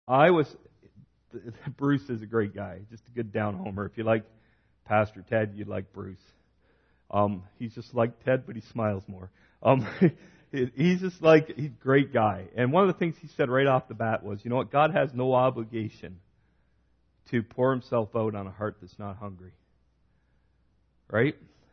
I was, Bruce is a great guy, just a good down-homer. If you like Pastor Ted, you'd like Bruce. He's just like Ted, but he smiles more. He's a great guy. And one of the things he said right off the bat was, you know what, God has no obligation to pour himself out on a heart that's not hungry. Right?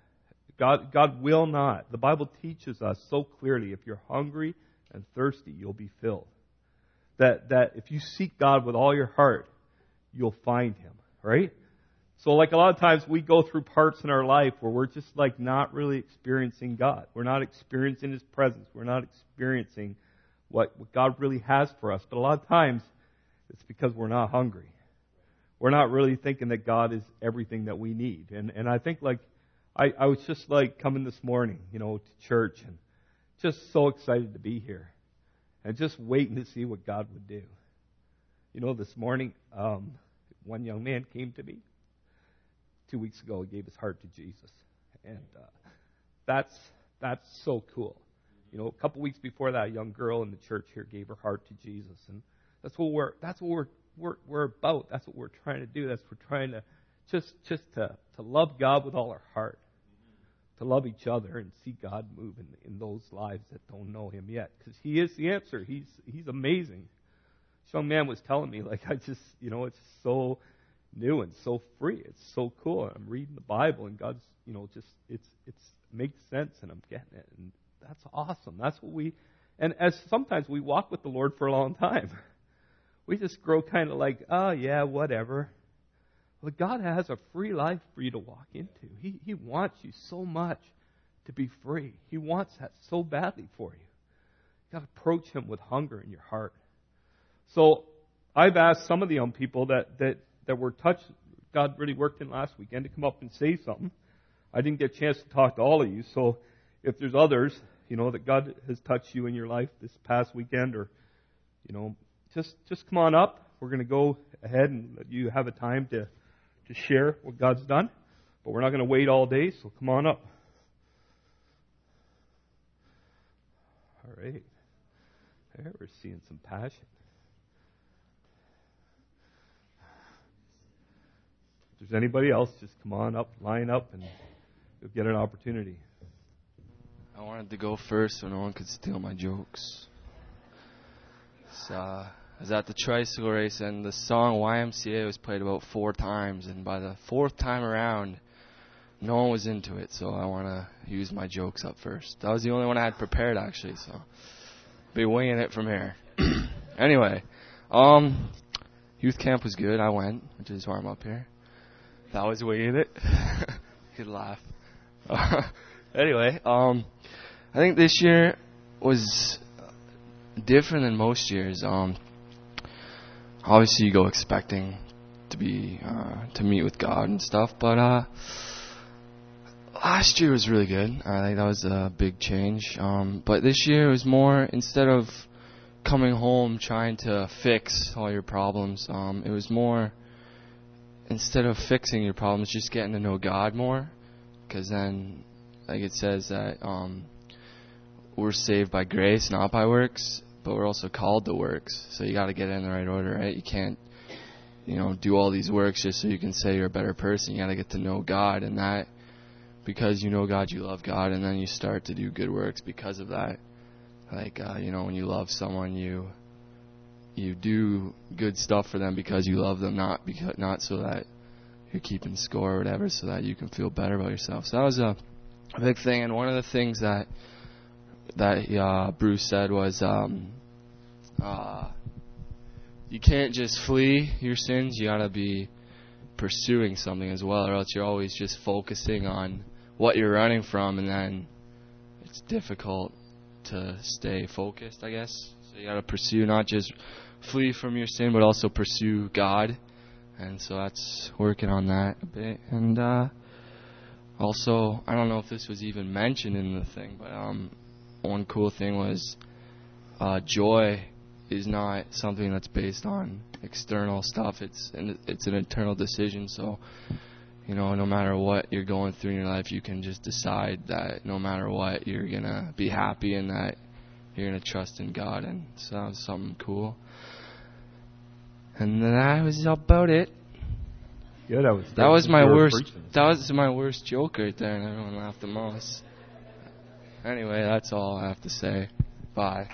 God will not. The Bible teaches us so clearly, if you're hungry and thirsty, you'll be filled. That if you seek God with all your heart, you'll find Him. Right? So like a lot of times we go through parts in our life where we're just like not really experiencing God. We're not experiencing His presence. We're not experiencing what God really has for us. But a lot of times it's because we're not hungry. We're not really thinking that God is everything that we need. And I think like I was just like coming this morning, to church and just so excited to be here and just waiting to see what God would do. This morning, one young man came to me. 2 weeks ago, he gave his heart to Jesus. And that's so cool. A couple weeks before that, a young girl in the church here gave her heart to Jesus. And that's what we're about. That's what we're trying to do. We're trying to just to love God with all our heart. To love each other and see God move in those lives that don't know Him yet. Because He is the answer. He's amazing. This young man was telling me, it's so new and so free. It's so cool. I'm reading the Bible and God's, it's makes sense and I'm getting it. And that's awesome. That's what and as sometimes we walk with the Lord for a long time. We just grow kind of like, oh yeah, whatever. But God has a free life for you to walk into. He wants you so much to be free. He wants that so badly for you. You've got to approach Him with hunger in your heart. So I've asked some of the young people that were touched, God really worked in last weekend, to come up and say something. I didn't get a chance to talk to all of you, so if there's others, that God has touched you in your life this past weekend, or, just come on up. We're going to go ahead and let you have a time to share what God's done, but we're not going to wait all day, so come on up. All right. There, we're seeing some passion. If there's anybody else, just come on up, line up, and you'll get an opportunity. I wanted to go first so no one could steal my jokes. I was at the tricycle race, and the song YMCA was played about 4 times, and by the 4th time around, no one was into it, so I want to use my jokes up first. That was the only one I had prepared, actually, so be winging it from here. Anyway, youth camp was good. I went, which is why I'm up here. That was winging it. You could laugh. Anyway, I think this year was different than most years. Obviously, you go expecting to be to meet with God and stuff, but last year was really good. I think that was a big change. But this year was more, instead of coming home trying to fix all your problems, it was more, instead of fixing your problems, just getting to know God more. Because then, like it says that we're saved by grace, not by works, but we're also called to works. So you got to get it in the right order, right? You can't, do all these works just so you can say you're a better person. You got to get to know God, and that, because you know God, you love God, and then you start to do good works because of that. Like, when you love someone, you do good stuff for them because you love them, not so that you're keeping score or whatever, so that you can feel better about yourself. So that was a big thing. And one of the things that Bruce said was, you can't just flee your sins. You gotta be pursuing something as well, or else you're always just focusing on what you're running from, and then it's difficult to stay focused, I guess. So you gotta pursue, not just flee from your sin, but also pursue God. And so that's working on that a bit. And also, I don't know if this was even mentioned in the thing, but one cool thing was joy is not something that's based on external stuff. It's an internal decision. So, no matter what you're going through in your life, you can just decide that no matter what, you're going to be happy and that you're going to trust in God. And so that was something cool. And that was about it. Good. That was my worst joke right there, and everyone laughed the most. Anyway, that's all I have to say. Bye.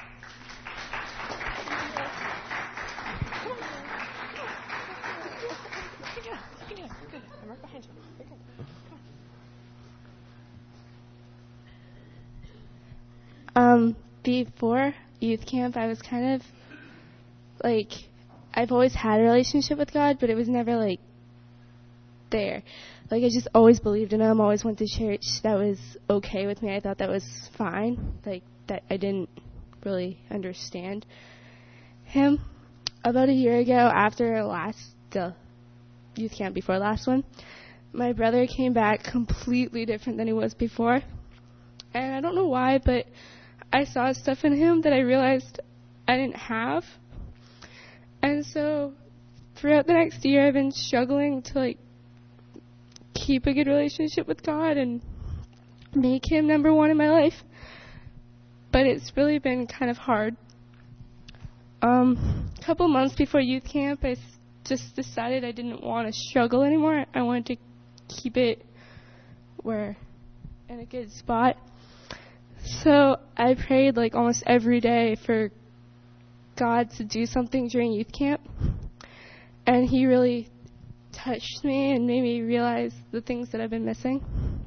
Before youth camp, I was kind of like, I've always had a relationship with God, but it was never like there. Like, I just always believed in Him, always went to church. That was okay with me. I thought that was fine. Like, that I didn't really understand Him. About a year ago, after the youth camp before last one, my brother came back completely different than he was before. And I don't know why, but I saw stuff in him that I realized I didn't have. And so throughout the next year, I've been struggling to, like, keep a good relationship with God and make Him number one in my life. But it's really been kind of hard. A couple months before youth camp, I just decided I didn't want to struggle anymore. I wanted to keep it in a good spot. So I prayed like almost every day for God to do something during youth camp. And He really touched me and made me realize the things that I've been missing.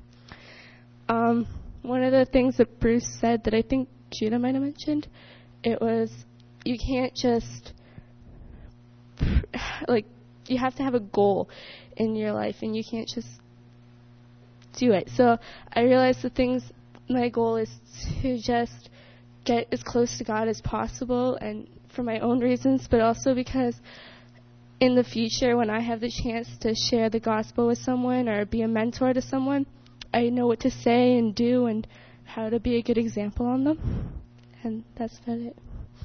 One of the things that Bruce said that I think Judah might have mentioned, it was, you can't just, you have to have a goal in your life, and you can't just do it. So I realized my goal is to just get as close to God as possible, and for my own reasons, but also because in the future, when I have the chance to share the gospel with someone or be a mentor to someone, I know what to say and do and how to be a good example on them. And that's about it.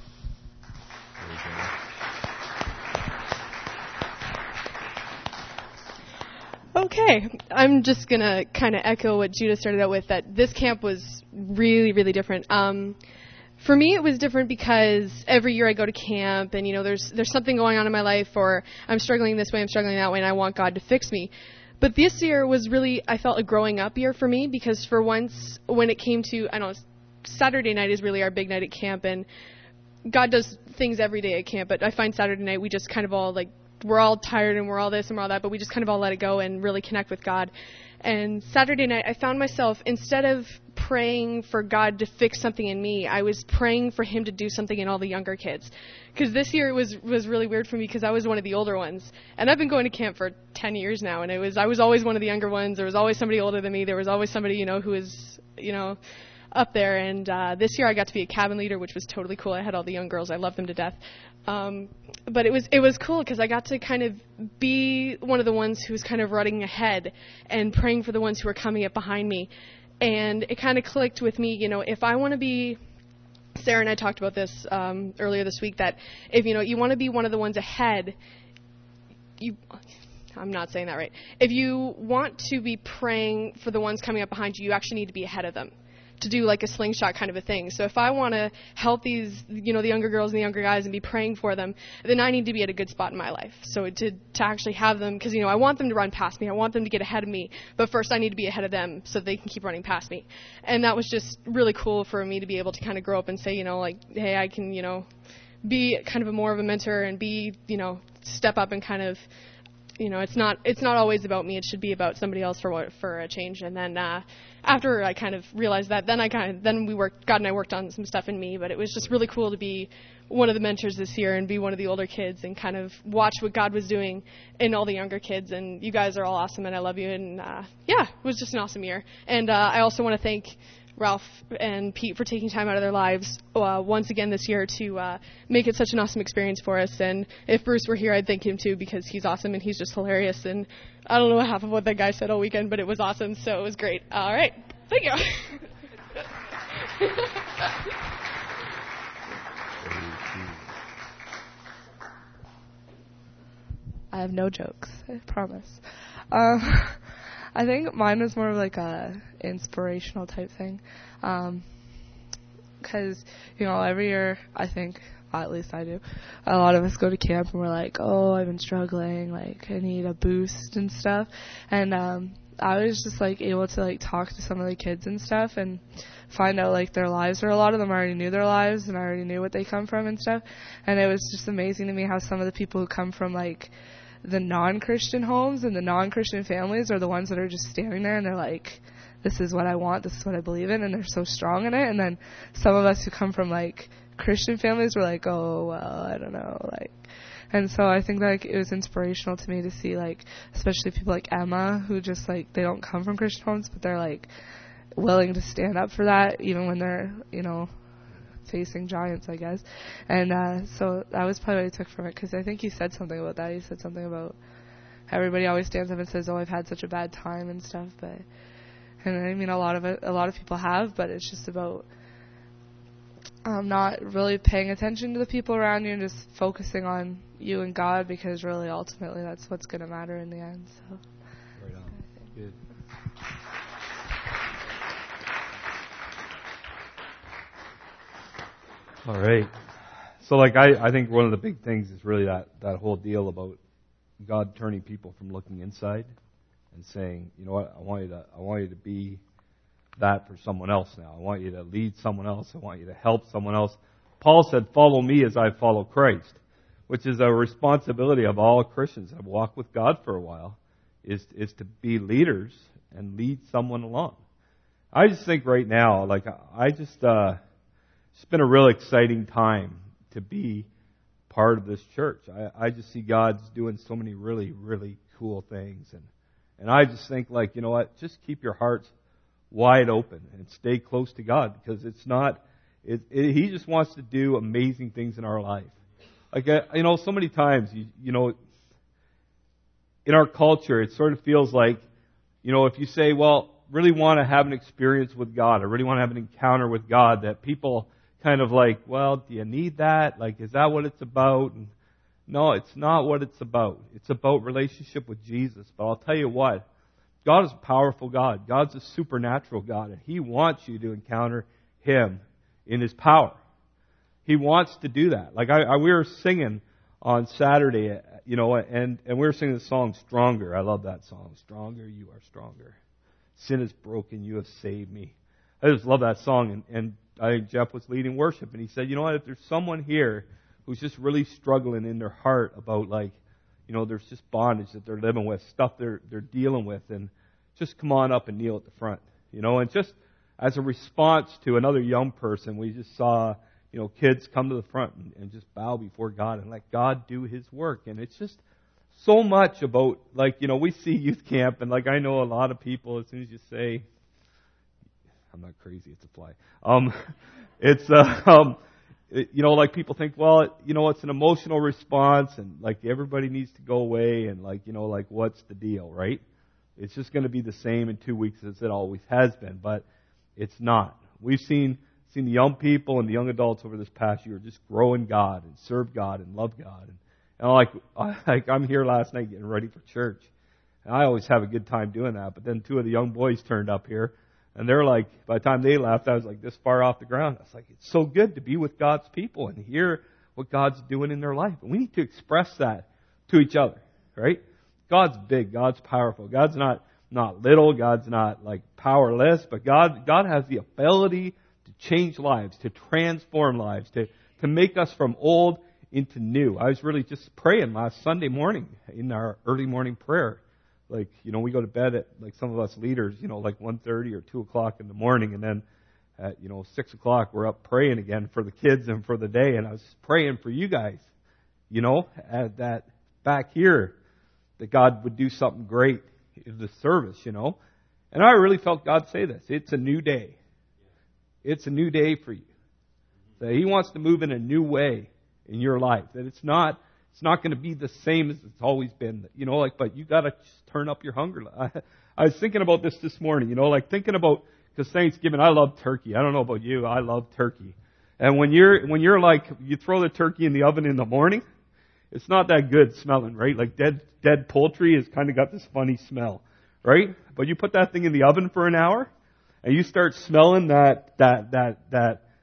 Okay, I'm just going to kind of echo what Judah started out with, that this camp was really, really different. For me, it was different because every year I go to camp and, there's something going on in my life, or I'm struggling this way, I'm struggling that way, and I want God to fix me. But this year was really, I felt, a growing up year for me, because for once, when it came to, Saturday night is really our big night at camp, and God does things every day at camp, but I find Saturday night we just kind of all, we're all tired and we're all this and we're all that, but we just kind of all let it go and really connect with God. And Saturday night, I found myself, instead of praying for God to fix something in me, I was praying for Him to do something in all the younger kids. Because this year it was really weird for me, because I was one of the older ones. And I've been going to camp for 10 years now, and I was always one of the younger ones. There was always somebody older than me. There was always somebody, who was, up there. And this year I got to be a cabin leader, which was totally cool. I had all the young girls. I loved them to death. But it was cool, because I got to kind of be one of the ones who was kind of running ahead and praying for the ones who were coming up behind me. And it kind of clicked with me, if I want to be, Sarah and I talked about this earlier this week, that if, you want to be one of the ones ahead, I'm not saying that right. If you want to be praying for the ones coming up behind you, you actually need to be ahead of them, to do like a slingshot kind of a thing. So if I want to help these, the younger girls and the younger guys and be praying for them, then I need to be at a good spot in my life. So to actually have them, because, I want them to run past me. I want them to get ahead of me. But first I need to be ahead of them so they can keep running past me. And that was just really cool for me to be able to kind of grow up and say, hey, I can, be kind of more of a mentor and be, step up and kind of, it's not always about me. It should be about somebody else for a change. And then after I kind of realized that, God and I worked on some stuff in me. But it was just really cool to be one of the mentors this year and be one of the older kids and kind of watch what God was doing in all the younger kids. And you guys are all awesome, and I love you. And it was just an awesome year. And I also want to thank Ralph and Pete for taking time out of their lives once again this year to make it such an awesome experience for us. And if Bruce were here, I'd thank him too, because he's awesome and he's just hilarious. And I don't know half of what that guy said all weekend, but it was awesome, so it was great. All right. Thank you. I have no jokes, I promise. I think mine was more of like a inspirational type thing, because every year I think at least I do. A lot of us go to camp and we're like, oh, I've been struggling, like I need a boost and stuff. And I was just like able to like talk to some of the kids and stuff and find out like their lives, or a lot of them already knew their lives and I already knew what they come from and stuff. And it was just amazing to me how some of the people who come from like the non-Christian homes and the non-Christian families are the ones that are just standing there and they're like, this is what I want, this is what I believe in, and they're so strong in it. And then some of us who come from like Christian families were like, oh well, I don't know, like. And so I think like it was inspirational to me to see like, especially people like Emma who just like, they don't come from Christian homes, but they're like willing to stand up for that even when they're, you know, facing giants, I guess. And so that was probably what I took from it, because I think you said something about that. You said something about everybody always stands up and says, oh, I've had such a bad time and stuff. But, and I mean, a lot of people have, but it's just about not really paying attention to the people around you and just focusing on you and God, because really ultimately that's what's going to matter in the end. So right on. Good. All right. So like I think one of the big things is really that whole deal about God turning people from looking inside and saying, you know what, I want you to be that for someone else now. I want you to lead someone else. I want you to help someone else. Paul said, follow me as I follow Christ, which is a responsibility of all Christians that have walked with God for a while, is to be leaders and lead someone along. I just think right now, like it's been a real exciting time to be part of this church. I just see God's doing so many really, really cool things. And I just think, like, you know what, just keep your hearts wide open and stay close to God, because it's not, He just wants to do amazing things in our life. Like, you know, so many times, you know, in our culture, it sort of feels like, you know, if you say, well, really want to have an experience with God, or really want to have an encounter with God, that people kind of like, well, do you need that? Like, is that what it's about? And no, it's not what it's about. It's about relationship with Jesus. But I'll tell you what, God is a powerful God. God's a supernatural God, and He wants you to encounter Him in His power. He wants to do that. Like we were singing on Saturday, you know, and we were singing the song Stronger. I love that song. Stronger, you are stronger. Sin is broken, you have saved me. I just love that song. And I think Jeff was leading worship, and he said, you know what, if there's someone here who's just really struggling in their heart about, like, you know, there's just bondage that they're living with, stuff they're dealing with, and just come on up and kneel at the front. You know, and just as a response to another young person, we just saw, you know, kids come to the front and just bow before God and let God do His work. And it's just so much about, like, you know, we see youth camp, and like I know a lot of people, as soon as you say, I'm not crazy, it's a fly. You know, like people think, well, you know, it's an emotional response, and like everybody needs to go away, and like, you know, like what's the deal, right? It's just going to be the same in 2 weeks as it always has been, but it's not. We've seen the young people and the young adults over this past year just grow in God and serve God and love God. And like I'm here last night getting ready for church, and I always have a good time doing that. But then 2 of the young boys turned up here, and they're like, by the time they left, I was like this far off the ground. I was like, it's so good to be with God's people and hear what God's doing in their life. And we need to express that to each other, right? God's big. God's powerful. God's not little. God's not like powerless. But God has the ability to change lives, to transform lives, to make us from old into new. I was really just praying last Sunday morning in our early morning prayer. Like, you know, we go to bed at, like some of us leaders, you know, like 1:30 or 2 o'clock in the morning, and then at, you know, 6 o'clock we're up praying again for the kids and for the day. And I was praying for you guys, you know, at that back here, that God would do something great in the service, you know. And I really felt God say this. It's a new day. It's a new day for you. That He wants to move in a new way in your life. That it's not going to be the same as it's always been. You know, like, but you got to just turn up your hunger. I was thinking about this morning, you know, like thinking about, because Thanksgiving, I love turkey. I don't know about you, I love turkey. And when you're like, you throw the turkey in the oven in the morning, it's not that good smelling, right? Like dead poultry has kind of got this funny smell, right? But you put that thing in the oven for an hour, and you start smelling that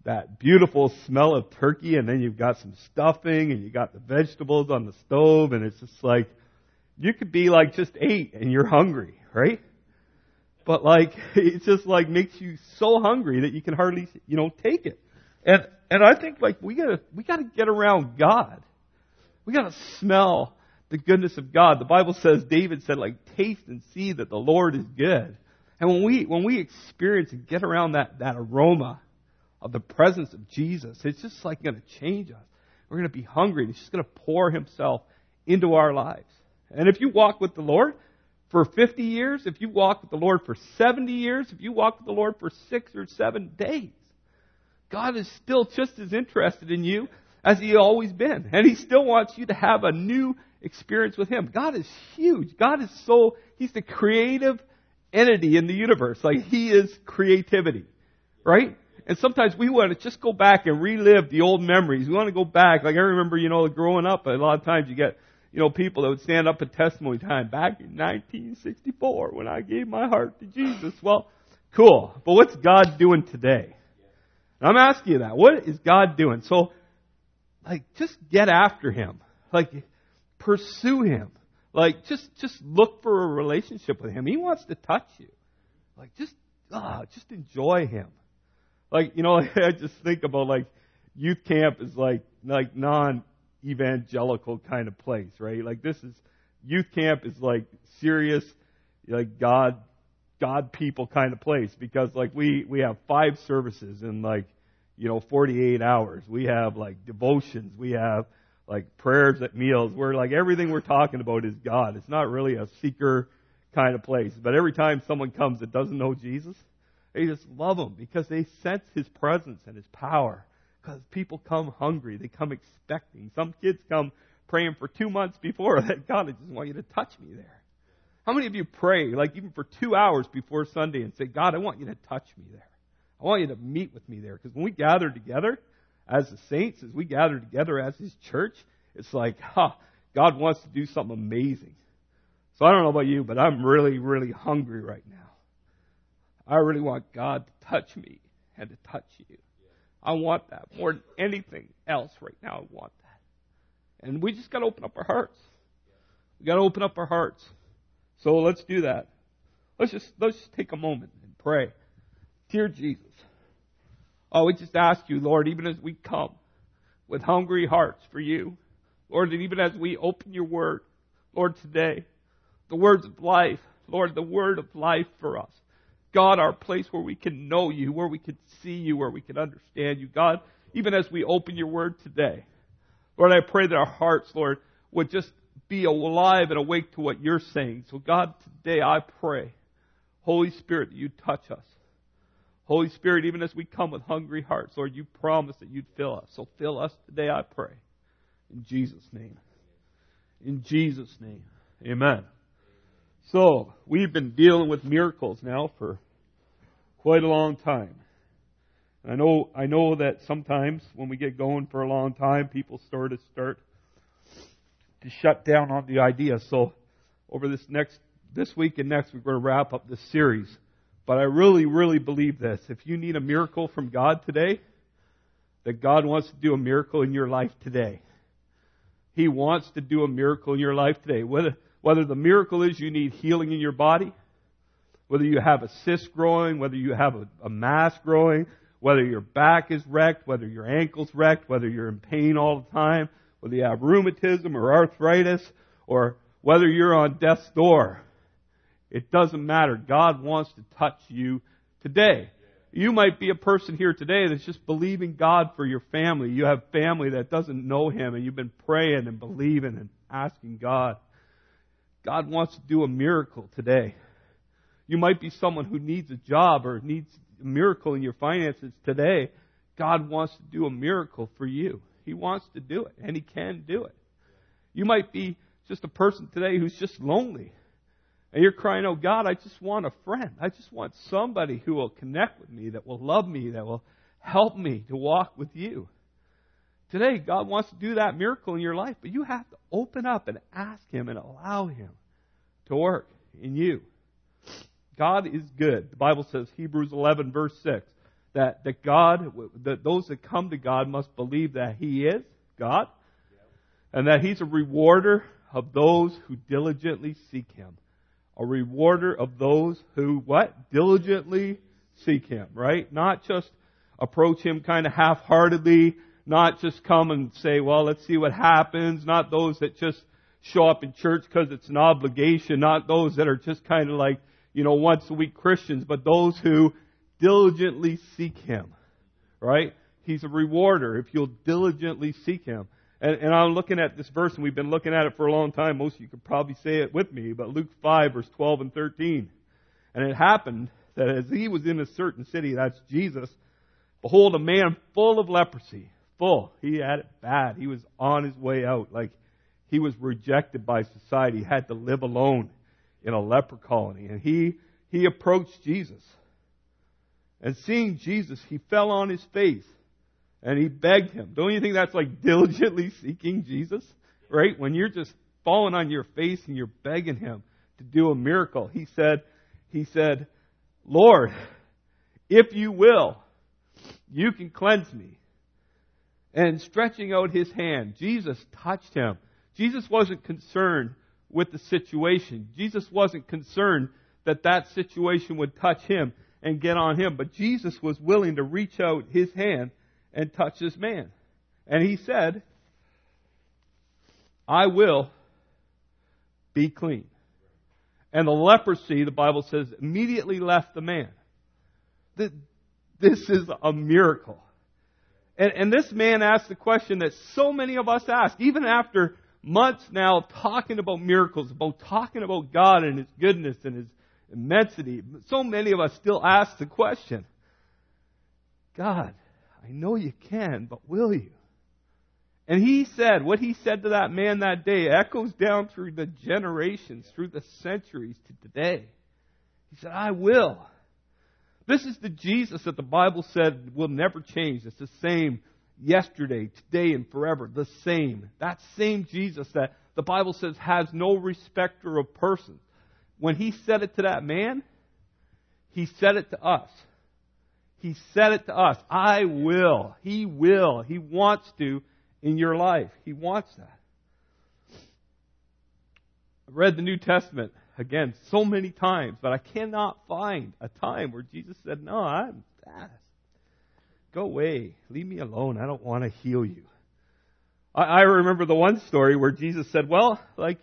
that beautiful smell of turkey, and then you've got some stuffing, and you got the vegetables on the stove, and it's just like, you could be like just 8 and you're hungry, right? But like, it just like makes you so hungry that you can hardly, take it. And I think like we gotta get around God. We gotta smell the goodness of God. The Bible says, David said, like, taste and see that the Lord is good. And when we experience and get around that aroma of the presence of Jesus, it's just like going to change us. We're going to be hungry. He's just going to pour Himself into our lives. And if you walk with the Lord for 50 years, if you walk with the Lord for 70 years, if you walk with the Lord for 6 or 7 days, God is still just as interested in you as He always been. And He still wants you to have a new experience with Him. God is huge. He's the creative entity in the universe. Like, He is creativity. Right? And sometimes we want to just go back and relive the old memories. We want to go back. Like, I remember, growing up, a lot of times you get, people that would stand up at testimony time back in 1964 when I gave my heart to Jesus. Well, cool. But what's God doing today? And I'm asking you that. What is God doing? So, like, just get after Him. Like, pursue Him. Like, just look for a relationship with Him. He wants to touch you. Like, just enjoy Him. Like, I just think about, like, youth camp is like non-evangelical kind of place, right? Like, youth camp is like serious, like God people kind of place, because like we have 5 services in 48 hours. We have like devotions. We have like prayers at meals, where like everything we're talking about is God. It's not really a seeker kind of place. But every time someone comes that doesn't know Jesus, they just love Him because they sense His presence and His power. Because people come hungry. They come expecting. Some kids come praying for 2 months before that, God, I just want you to touch me there. How many of you pray, like even for 2 hours before Sunday, and say, God, I want you to touch me there. I want you to meet with me there. Because when we gather together as the saints, as we gather together as His church, it's like, God wants to do something amazing. So I don't know about you, but I'm really, really hungry right now. I really want God to touch me and to touch you. I want that more than anything else right now. I want that. And we just got to open up our hearts. We got to open up our hearts. So let's do that. Let's just take a moment and pray. Dear Jesus, we just ask you, Lord, even as we come with hungry hearts for you, Lord, and even as we open your word, Lord, today, the words of life, Lord, the word of life for us. God, our place where we can know you, where we can see you, where we can understand you. God, even as we open your word today, Lord, I pray that our hearts, Lord, would just be alive and awake to what you're saying. So God, today I pray, Holy Spirit, that you touch us. Holy Spirit, even as we come with hungry hearts, Lord, you promised that you'd fill us. So fill us today, I pray. In Jesus' name. In Jesus' name. Amen. So, we've been dealing with miracles now for quite a long time. I know that sometimes when we get going for a long time, people start to shut down on the idea. So, over this week and next, we're going to wrap up this series. But I really, really believe this. If you need a miracle from God today, that God wants to do a miracle in your life today. He wants to do a miracle in your life today. Whether the miracle is you need healing in your body, whether you have a cyst growing, whether you have a mass growing, whether your back is wrecked, whether your ankle's wrecked, whether you're in pain all the time, whether you have rheumatism or arthritis, or whether you're on death's door. It doesn't matter. God wants to touch you today. You might be a person here today that's just believing God for your family. You have family that doesn't know Him, and you've been praying and believing and asking God. God wants to do a miracle today. You might be someone who needs a job or needs a miracle in your finances today. God wants to do a miracle for you. He wants to do it, and He can do it. You might be just a person today who's just lonely. And you're crying, oh God, I just want a friend. I just want somebody who will connect with me, that will love me, that will help me to walk with you. Today, God wants to do that miracle in your life, but you have to open up and ask Him and allow Him to work in you. God is good. The Bible says, Hebrews 11, verse 6, that God, that those that come to God must believe that He is God, and that He's a rewarder of those who diligently seek Him. A rewarder of those who, what? Diligently seek Him, right? Not just approach Him kind of half-heartedly, not just come and say, well, let's see what happens, not those that just show up in church because it's an obligation, not those that are just kind of like, once a week Christians, but those who diligently seek Him, right? He's a rewarder if you'll diligently seek Him. And I'm looking at this verse, and we've been looking at it for a long time. Most of you could probably say it with me, but Luke 5, verse 12 and 13. And it happened that as He was in a certain city, that's Jesus, behold, a man full of leprosy. Full. He had it bad. He was on his way out. Like, he was rejected by society. He had to live alone in a leper colony. And he approached Jesus. And seeing Jesus, he fell on his face. And he begged Him. Don't you think that's like diligently seeking Jesus? Right? When you're just falling on your face and you're begging Him to do a miracle. He said, Lord, if you will, you can cleanse me. And stretching out His hand, Jesus touched him. Jesus wasn't concerned with the situation. Jesus wasn't concerned that situation would touch him and get on him. But Jesus was willing to reach out His hand and touch this man. And He said, I will be clean. And the leprosy, the Bible says, immediately left the man. This is a miracle. And this man asked the question that so many of us ask, even after months now of talking about miracles, about talking about God and His goodness and His immensity. So many of us still ask the question, God, I know you can, but will you? And He said, what He said to that man that day echoes down through the generations, through the centuries to today. He said, I will. This is the Jesus that the Bible said will never change. It's the same yesterday, today, and forever. The same. That same Jesus that the Bible says has no respecter of persons. When He said it to that man, He said it to us. He said it to us. I will. He will. He wants to in your life. He wants that. I've read the New Testament, again, so many times, but I cannot find a time where Jesus said, no, I'm fast. Go away. Leave me alone. I don't want to heal you. I remember the one story where Jesus said, well,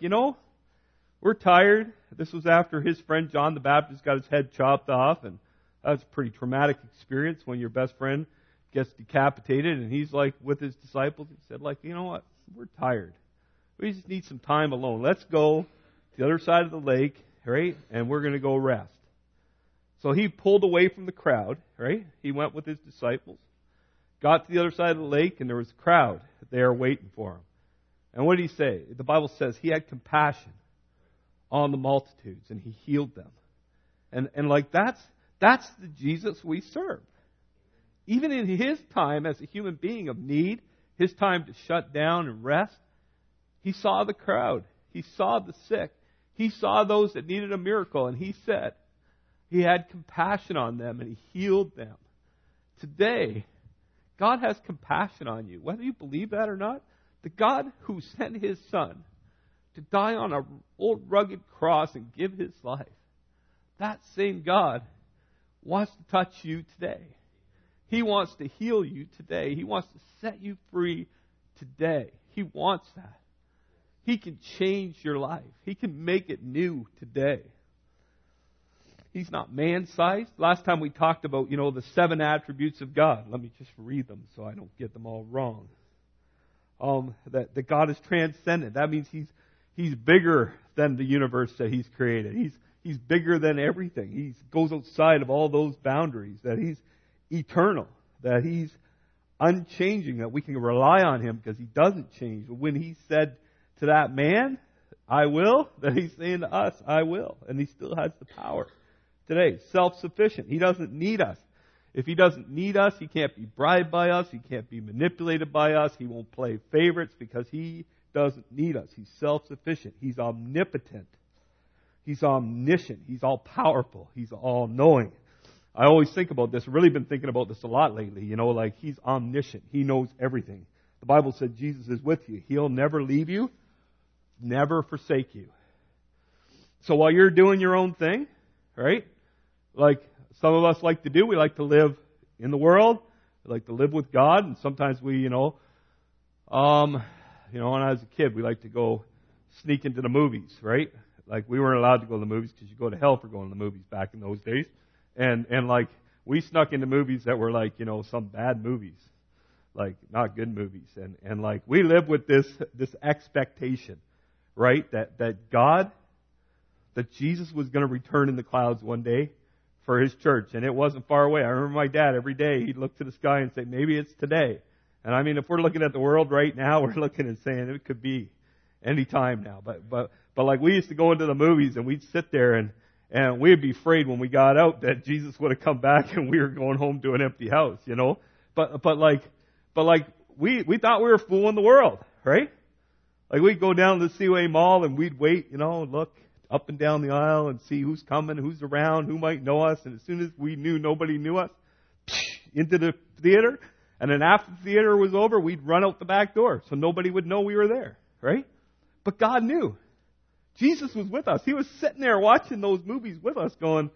we're tired. This was after his friend John the Baptist got his head chopped off, and that was a pretty traumatic experience when your best friend gets decapitated, and he's like with his disciples. He said, you know what? We're tired. We just need some time alone. Let's go to the other side of the lake, right? And we're going to go rest. So he pulled away from the crowd, right? He went with his disciples, got to the other side of the lake, and there was a crowd there waiting for him. And what did he say? The Bible says he had compassion on the multitudes, and he healed them. And that's the Jesus we serve. Even in his time as a human being of need, his time to shut down and rest, he saw the crowd. He saw the sick. He saw those that needed a miracle, and he said he had compassion on them, and he healed them. Today, God has compassion on you, whether you believe that or not. The God who sent His Son to die on an old rugged cross and give His life, that same God wants to touch you today. He wants to heal you today. He wants to set you free today. He wants that. He can change your life. He can make it new today. He's not man-sized. Last time we talked about, the 7 attributes of God. Let me just read them so I don't get them all wrong. That God is transcendent. That means He's bigger than the universe that He's created. He's bigger than everything. He goes outside of all those boundaries. That He's eternal. That He's unchanging. That we can rely on Him because He doesn't change. But when He said to that man, I will, then He's saying to us, I will. And He still has the power today. Self-sufficient. He doesn't need us. If He doesn't need us, He can't be bribed by us. He can't be manipulated by us. He won't play favorites because He doesn't need us. He's self-sufficient. He's omnipotent. He's omniscient. He's all-powerful. He's all-knowing. I always think about this. I've really been thinking about this a lot lately. You know, like He's omniscient. He knows everything. The Bible said Jesus is with you. He'll never leave you, never forsake you. So while you're doing your own thing, right? Like some of us like to do, we like to live in the world. We like to live with God. And sometimes we, when I was a kid, we like to go sneak into the movies, right? Like we weren't allowed to go to the movies because you go to hell for going to the movies back in those days. And like we snuck into movies that were like, some bad movies, like not good movies. And like we live with this expectation, right? That God, that Jesus was going to return in the clouds one day for His church. And it wasn't far away. I remember my dad every day, he'd look to the sky and say, maybe it's today. And I mean, if we're looking at the world right now, we're looking and saying it could be any time now. But like we used to go into the movies and we'd sit there and we'd be afraid when we got out that Jesus would have come back and we were going home to an empty house, But like we thought we were fooling the world, right? Like we'd go down to the Seaway Mall and we'd wait, look up and down the aisle and see who's coming, who's around, who might know us. And as soon as we knew nobody knew us, into the theater. And then after the theater was over, we'd run out the back door so nobody would know we were there, right? But God knew. Jesus was with us. He was sitting there watching those movies with us going,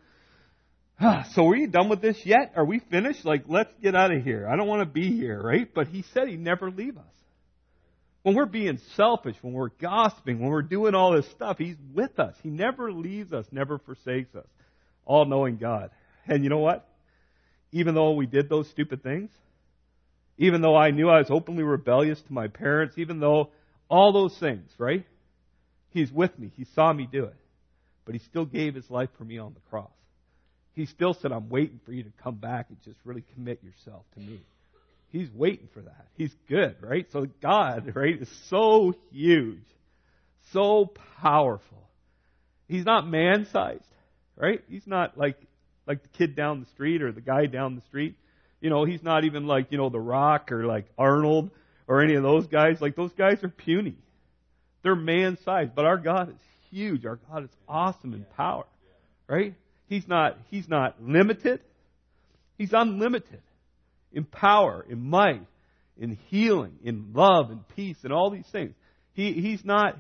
so are you done with this yet? Are we finished? Like, let's get out of here. I don't want to be here, right? But He said He'd never leave us. When we're being selfish, when we're gossiping, when we're doing all this stuff, He's with us. He never leaves us, never forsakes us. All-knowing God. And you know what? Even though we did those stupid things, even though I knew I was openly rebellious to my parents, even though all those things, right? He's with me. He saw me do it. But He still gave His life for me on the cross. He still said, I'm waiting for you to come back and just really commit yourself to me. He's waiting for that. He's good, right? So God, right, is so huge, so powerful. He's not man-sized, right? He's not like the kid down the street or the guy down the street. He's not even like, The Rock or like Arnold or any of those guys. Like those guys are puny. They're man-sized, but our God is huge. Our God is awesome in power, right? He's not limited. He's unlimited in power, in might, in healing, in love, and peace, and all these things. He's not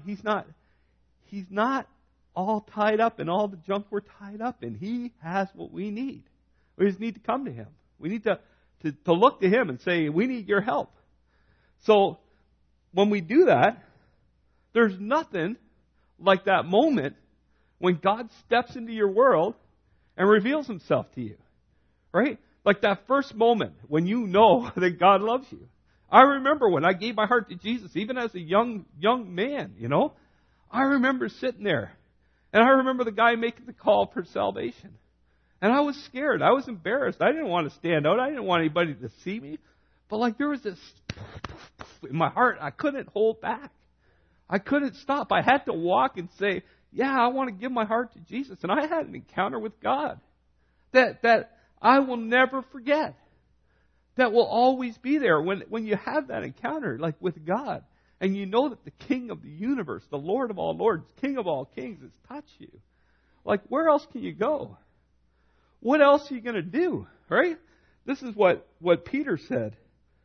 all tied up in all the junk we're tied up in. He has what we need. We just need to come to Him. We need to look to Him and say, we need your help. So when we do that, there's nothing like that moment when God steps into your world and reveals Himself to you. Right? Like that first moment when you know that God loves you. I remember when I gave my heart to Jesus, even as a young man, I remember sitting there. And I remember the guy making the call for salvation. And I was scared. I was embarrassed. I didn't want to stand out. I didn't want anybody to see me. But like there was this in my heart, I couldn't hold back. I couldn't stop. I had to walk and say, yeah, I want to give my heart to Jesus. And I had an encounter with God that I will never forget. That will always be there. When you have that encounter, like with God, and you know that the King of the universe, the Lord of all lords, King of all kings has touched you. Like, where else can you go? What else are you going to do? Right? This is what Peter said.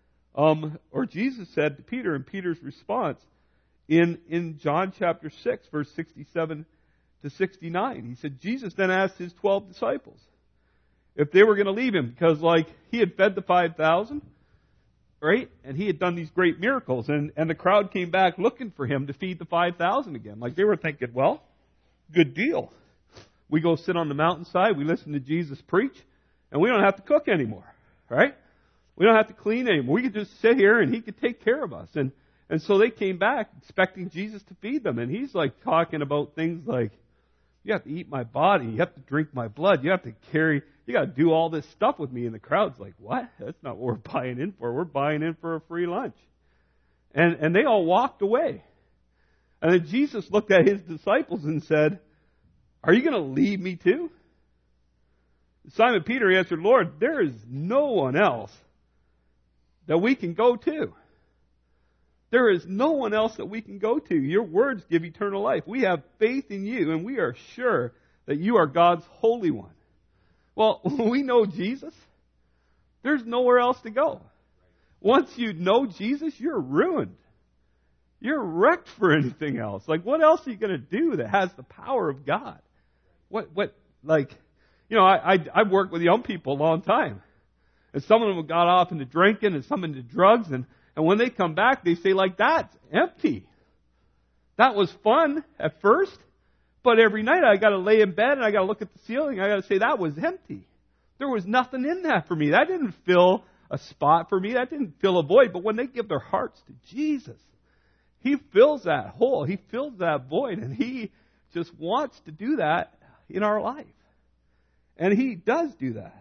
Or Jesus said to Peter in Peter's response in John chapter 6, verse 67 to 69. He said, Jesus then asked His 12 disciples if they were going to leave Him because, like, He had fed the 5,000, right? And He had done these great miracles. And the crowd came back looking for Him to feed the 5,000 again. Like, they were thinking, well, good deal. We go sit on the mountainside, we listen to Jesus preach, and we don't have to cook anymore, right? We don't have to clean anymore. We could just sit here and He could take care of us. And so they came back expecting Jesus to feed them. And He's like talking about things like, you have to eat my body, you have to drink my blood, you got to do all this stuff with me. And the crowd's like, what? That's not what we're buying in for. We're buying in for a free lunch. And they all walked away. And then Jesus looked at His disciples and said, are you going to leave me too? Simon Peter answered, Lord, there is no one else that we can go to. There is no one else that we can go to. Your words give eternal life. We have faith in You, and we are sure that You are God's Holy One. Well, when we know Jesus, there's nowhere else to go. Once you know Jesus, you're ruined. You're wrecked for anything else. Like, what else are you going to do that has the power of God? I've worked with young people a long time. And some of them got off into drinking and some into drugs. And when they come back, they say, like, that's empty. That was fun at first. But every night I got to lay in bed and I got to look at the ceiling. I got to say, that was empty. There was nothing in that for me. That didn't fill a spot for me. That didn't fill a void. But when they give their hearts to Jesus, He fills that hole. He fills that void. And He just wants to do that in our life. And He does do that.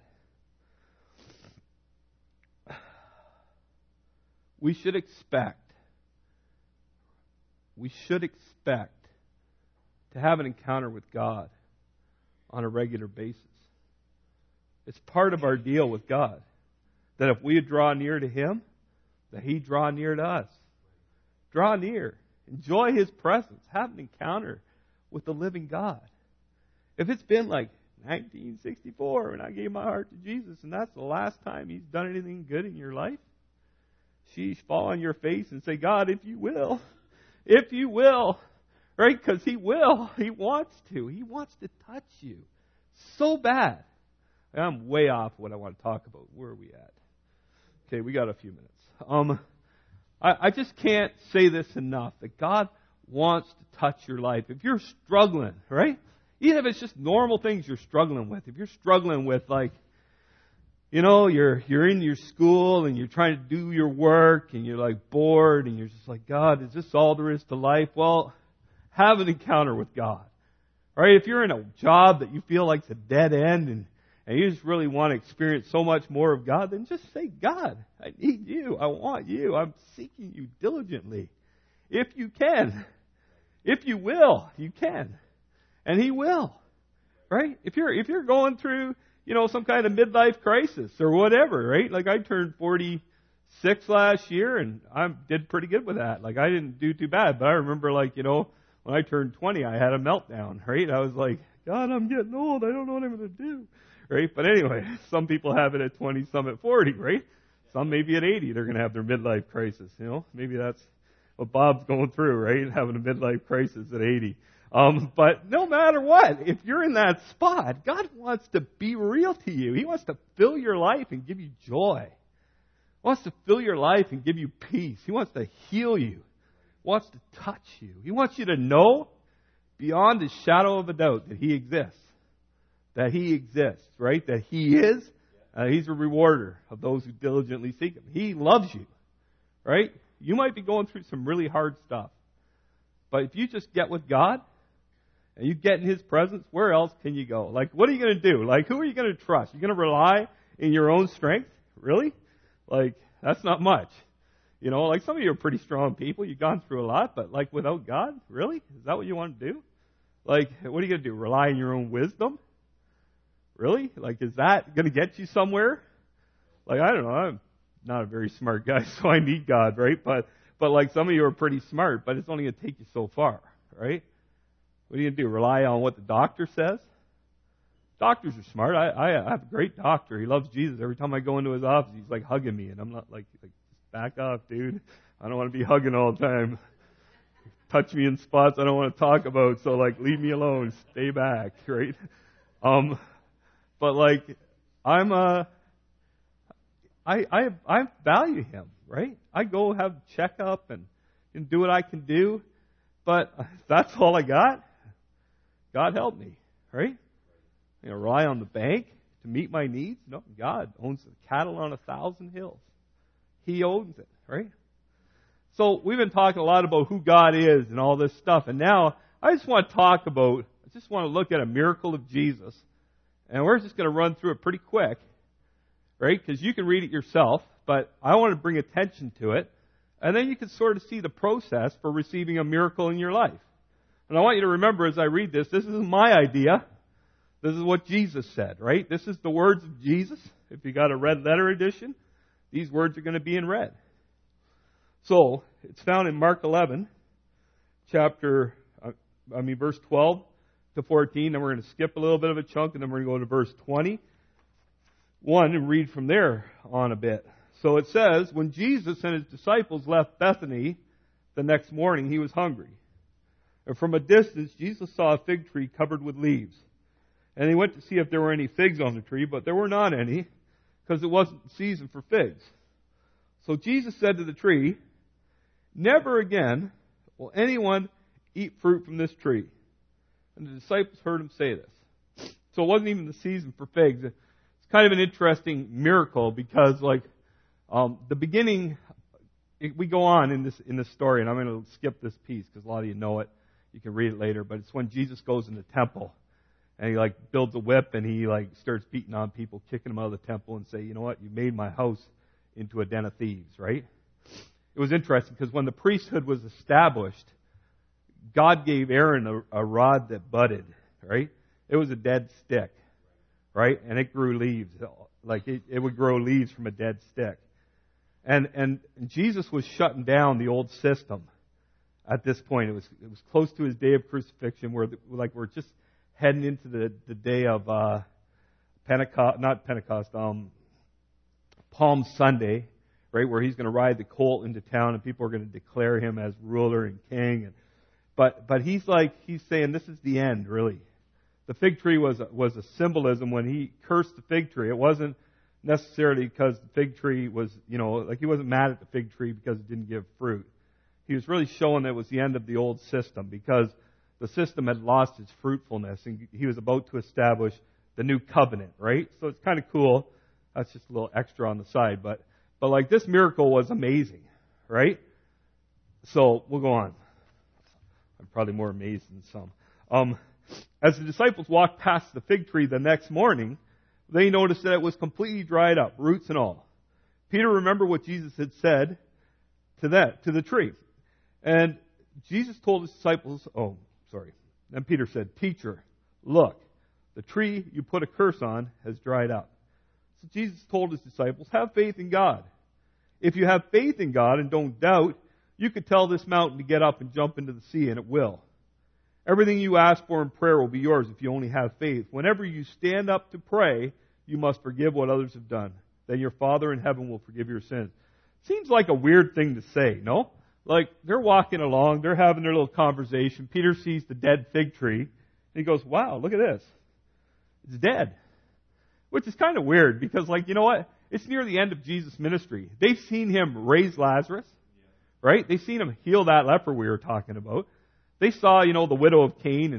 We should expect to have an encounter with God on a regular basis. It's part of our deal with God that if we draw near to Him, that He draw near to us. Draw near. Enjoy His presence. Have an encounter with the living God. If it's been like 1964 when I gave my heart to Jesus and that's the last time He's done anything good in your life, sheesh, fall on your face and say, God, if you will, right? Because He will. He wants to. He wants to touch you so bad. I'm way off what I want to talk about. Where are we at? Okay, we got a few minutes. I just can't say this enough, that God wants to touch your life. If you're struggling, right? Even if it's just normal things you're struggling with. If you're struggling with, like, you're in your school and you're trying to do your work and you're like bored and you're just like, God, is this all there is to life? Well, have an encounter with God. Right? If you're in a job that you feel like it's a dead end and you just really want to experience so much more of God, then just say, God, I need you. I want you. I'm seeking you diligently. If you can. If you will, you can. And He will. Right? If you're going through, some kind of midlife crisis or whatever, right? Like I turned 46 last year and I did pretty good with that. Like I didn't do too bad, but I remember when I turned 20, I had a meltdown, right? I was like, God, I'm getting old. I don't know what I'm going to do. Right? But anyway, some people have it at 20, some at 40, right? Some maybe at 80, they're going to have their midlife crisis, Maybe that's what Bob's going through, right? Having a midlife crisis at 80. But no matter what, if you're in that spot, God wants to be real to you. He wants to fill your life and give you joy. He wants to fill your life and give you peace. He wants to heal you. He wants to touch you. He wants you to know beyond a shadow of a doubt that He exists. That He exists, right? That He is. He's a rewarder of those who diligently seek Him. He loves you, right? You might be going through some really hard stuff. But if you just get with God and you get in His presence, where else can you go? Like, what are you going to do? Like, who are you going to trust? You're going to rely in your own strength? Really? Like, that's not much. Like some of you are pretty strong people. You've gone through a lot, but like without God? Really? Is that what you want to do? Like, what are you going to do? Rely on your own wisdom? Really? Like, is that going to get you somewhere? Like, I don't know. I'm not a very smart guy, so I need God, right? But like some of you are pretty smart, but it's only going to take you so far, right? What are you going to do? Rely on what the doctor says? Doctors are smart. I have a great doctor. He loves Jesus. Every time I go into his office, he's like hugging me, and I'm not like back off, dude. I don't want to be hugging all the time. Touch me in spots I don't want to talk about, so like leave me alone. Stay back, right? But like I value Him, right? I go have a checkup and do what I can do, but if that's all I got, God help me, right? Rely on the bank to meet my needs? No, God owns the cattle on 1,000 hills. He owns it, right? So we've been talking a lot about who God is and all this stuff, and now I just want to look at a miracle of Jesus, and we're just going to run through it pretty quick, right? Because you can read it yourself, but I want to bring attention to it, and then you can sort of see the process for receiving a miracle in your life. And I want you to remember as I read this isn't my idea. This is what Jesus said, right? This is the words of Jesus. If you got a red letter edition, these words are going to be in red. So, it's found in Mark 11, verse 12 to 14. Then we're going to skip a little bit of a chunk, and then we're going to go to verse 20. 1 and read from there on a bit. So it says, when Jesus and his disciples left Bethany the next morning, he was hungry. And from a distance, Jesus saw a fig tree covered with leaves. And he went to see if there were any figs on the tree, but there were not any, because it wasn't season for figs. So Jesus said to the tree, never again will anyone eat fruit from this tree. And the disciples heard him say this. So it wasn't even the season for figs. It's kind of an interesting miracle because, the beginning, we go on in this story, and I'm going to skip this piece because a lot of you know it. You can read it later, but it's when Jesus goes in the temple, and he builds a whip, and he starts beating on people, kicking them out of the temple, and say, you know what, you made my house into a den of thieves, right? It was interesting because when the priesthood was established, God gave Aaron a rod that budded, right? It was a dead stick, right? And it grew leaves. It would grow leaves from a dead stick. And Jesus was shutting down the old system at this point. It was close to his day of crucifixion, where we're just heading into the day of Palm Sunday, right, where he's going to ride the colt into town and people are going to declare him as ruler and king. But he's saying this is the end, really. The fig tree was a symbolism. When he cursed the fig tree, it wasn't necessarily because the fig tree was, he wasn't mad at the fig tree because it didn't give fruit. He was really showing that it was the end of the old system because the system had lost its fruitfulness, and he was about to establish the new covenant, right? So it's kind of cool. That's just a little extra on the side, but this miracle was amazing, right? So we'll go on. I'm probably more amazed than some. As the disciples walked past the fig tree the next morning, they noticed that it was completely dried up, roots and all. Peter remembered what Jesus had said to the tree. And Jesus told his disciples, Then Peter said, Teacher, look, the tree you put a curse on has dried up. So Jesus told his disciples, have faith in God. If you have faith in God and don't doubt, you could tell this mountain to get up and jump into the sea, and it will. Everything you ask for in prayer will be yours if you only have faith. Whenever you stand up to pray, you must forgive what others have done. Then your Father in heaven will forgive your sins. Seems like a weird thing to say, no? They're walking along, they're having their little conversation. Peter sees the dead fig tree, and he goes, wow, look at this. It's dead. Which is kind of weird because, you know what? It's near the end of Jesus' ministry. They've seen him raise Lazarus, right? They've seen him heal that leper we were talking about. They saw, the widow of Nain,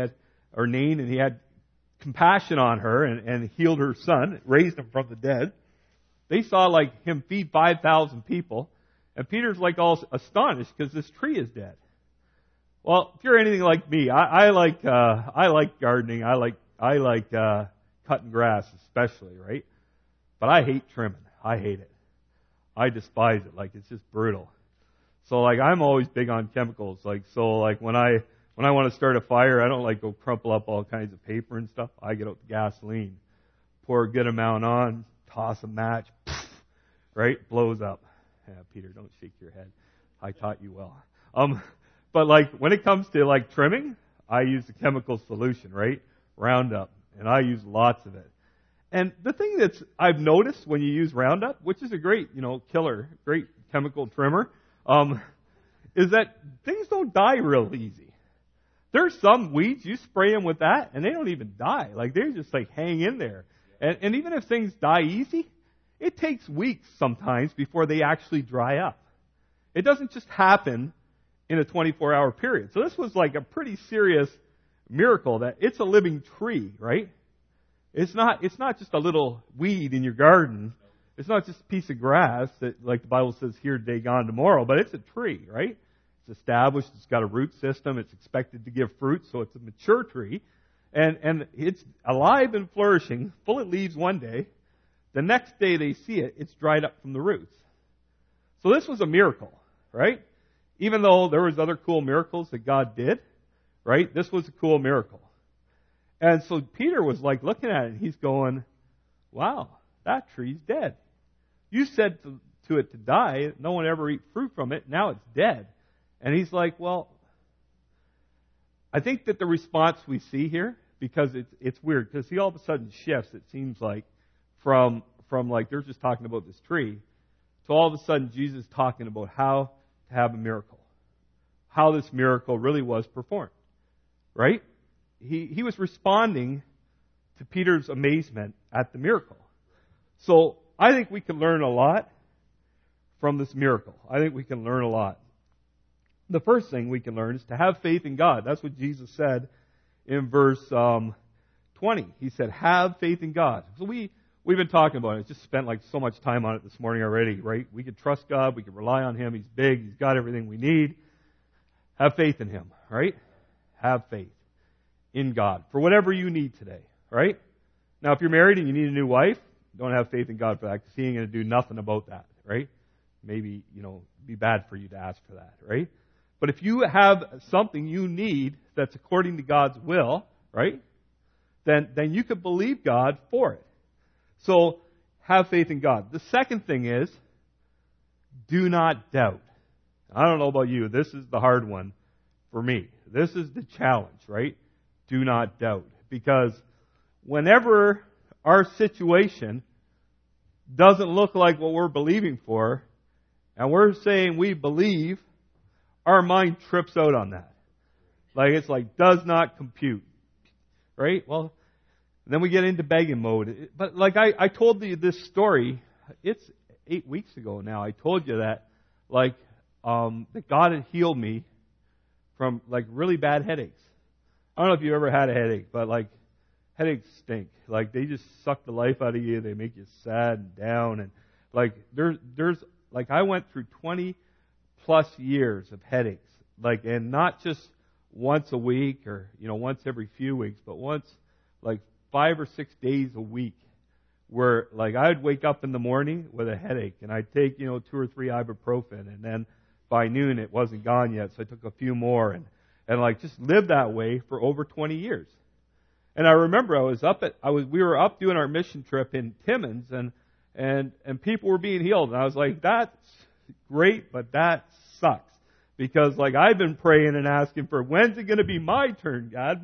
and he had compassion on her and healed her son, raised him from the dead. They saw, him feed 5,000 people. And Peter's all astonished because this tree is dead. Well, if you're anything like me, I like gardening. I like cutting grass especially, right? But I hate trimming. I hate it. I despise it. It's just brutal. So I'm always big on chemicals. When I want to start a fire, I don't go crumple up all kinds of paper and stuff. I get out the gasoline, pour a good amount on, toss a match, right? Blows up. Yeah, Peter, don't shake your head. I taught you well. But when it comes to trimming, I use the chemical solution, right? Roundup, and I use lots of it. And the thing I've noticed when you use Roundup, which is a great, killer, great chemical trimmer, is that things don't die real easy. There's some weeds, you spray them with that, and they don't even die. They just hang in there. And even if things die easy, it takes weeks sometimes before they actually dry up. It doesn't just happen in a 24-hour period. So this was a pretty serious miracle that it's a living tree, right? It's not just a little weed in your garden. It's not just a piece of grass that, the Bible says, here today, gone tomorrow, but it's a tree, right? It's established. It's got a root system. It's expected to give fruit, so it's a mature tree. And it's alive and flourishing, full of leaves one day. The next day they see it, it's dried up from the roots. So this was a miracle, right? Even though there was other cool miracles that God did, right? This was a cool miracle. And so Peter was looking at it, and he's going, wow, that tree's dead. You said to it to die, no one ever eat fruit from it, now it's dead. And he's like, well, I think that the response we see here, because it's weird, because he all of a sudden shifts, it seems like, from like they're just talking about this tree to all of a sudden Jesus talking about how to have a miracle, how this miracle really was performed, right? He was responding to Peter's amazement at the miracle. So I think we can learn a lot from this miracle. I think we can learn a lot. The first thing we can learn is to have faith in God. That's what Jesus said in verse 20. He said, have faith in God. So we've been talking about it. I just spent like so much time on it this morning already, right? We can trust God. We can rely on Him. He's big. He's got everything we need. Have faith in Him, right? Have faith in God for whatever you need today, right? Now, if you're married and you need a new wife, don't have faith in God for that because He ain't going to do nothing about that, right? Maybe, be bad for you to ask for that, right? But if you have something you need that's according to God's will, right? Then you could believe God for it. So, have faith in God. The second thing is, do not doubt. I don't know about you. This is the hard one for me. This is the challenge, right? Do not doubt. Because whenever our situation doesn't look like what we're believing for, and we're saying we believe, our mind trips out on that. It's like, does not compute. Right? Well, then we get into begging mode. But I told you this story, it's 8 weeks ago now. I told you that, that God had healed me from, really bad headaches. I don't know if you ever had a headache, but, headaches stink. They just suck the life out of you. They make you sad and down. And, there's I went through 20 plus years of headaches. And not just once a week or, once every few weeks, but once, 5 or 6 days a week where, I'd wake up in the morning with a headache and I'd take, 2 or 3 ibuprofen and then by noon it wasn't gone yet, so I took a few more and just lived that way for over 20 years. And I remember we were up doing our mission trip in Timmins and people were being healed. And I was like, that's great, but that sucks. Because I've been praying and asking for, when's it going to be my turn, God?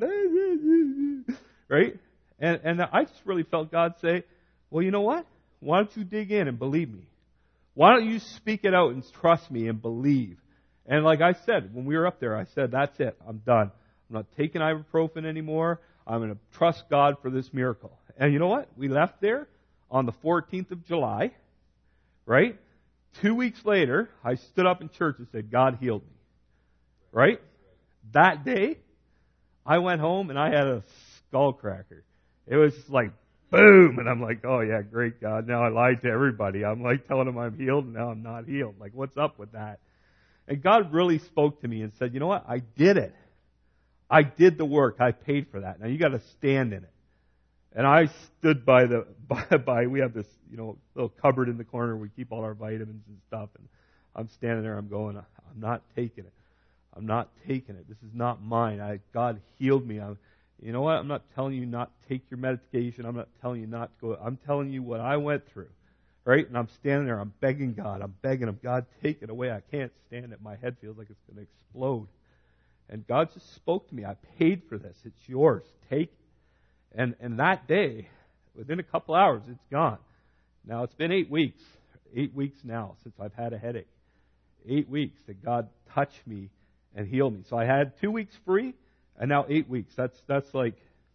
Right? And I just really felt God say, well, you know what? Why don't you dig in and believe me? Why don't you speak it out and trust me and believe? And like I said, when we were up there, I said, that's it. I'm done. I'm not taking ibuprofen anymore. I'm going to trust God for this miracle. And you know what? We left there on the 14th of July, right? 2 weeks later, I stood up in church and said, God healed me. Right? That day, I went home and I had a skull cracker. It was just like, boom! And I'm like, oh yeah, great God. Now I lied to everybody. I'm telling them I'm healed and now I'm not healed. What's up with that? And God really spoke to me and said, you know what? I did it. I did the work. I paid for that. Now you got to stand in it. And I stood by we have this, little cupboard in the corner where we keep all our vitamins and stuff. And I'm standing there. I'm going, I'm not taking it. I'm not taking it. This is not mine. God healed me. You know what? I'm not telling you not to take your medication. I'm not telling you not to go. I'm telling you what I went through. Right? And I'm standing there. I'm begging God. I'm begging Him. God, take it away. I can't stand it. My head feels like it's going to explode. And God just spoke to me. I paid for this. It's yours. Take it. And that day, within a couple hours, it's gone. Now, it's been 8 weeks. 8 weeks now since I've had a headache. 8 weeks that God touched me and healed me. So I had 2 weeks free, and now 8 weeks. That's like